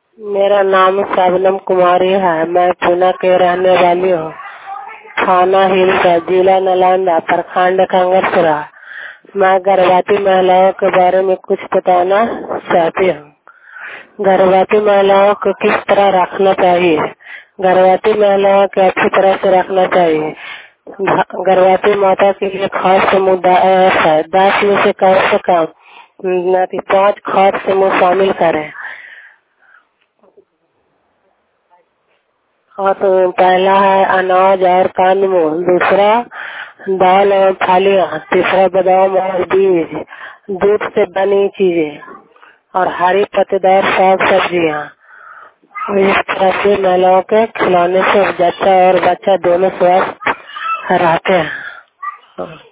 मेरा नाम शबनम कुमारी है। मैं पूना के रहने वाली हूँ। थाना हिलसा, जिला नालंदा, प्रखंड कंगरपुरा। मैं गर्भवती महिलाओं के बारे में कुछ बताना चाहती हूँ। गर्भवती महिलाओं को किस तरह रखना चाहिए। गर्भवती महिलाओं को अच्छी तरह से रखना चाहिए। गर्भवती माता के लिए खास समूह है। 10 में से कम 5 खास समूह शामिल करें। और तो पहला है अनाज और कंदमूल, दूसरा दाल और फलियां, तीसरा बादाम और बीज, दूध से बनी चीजें और हरी पत्तेदार साग सब्जियां। इस तरह से महिलाओं के खिलाने से जच्चा और बच्चा दोनों स्वस्थ रहते हैं।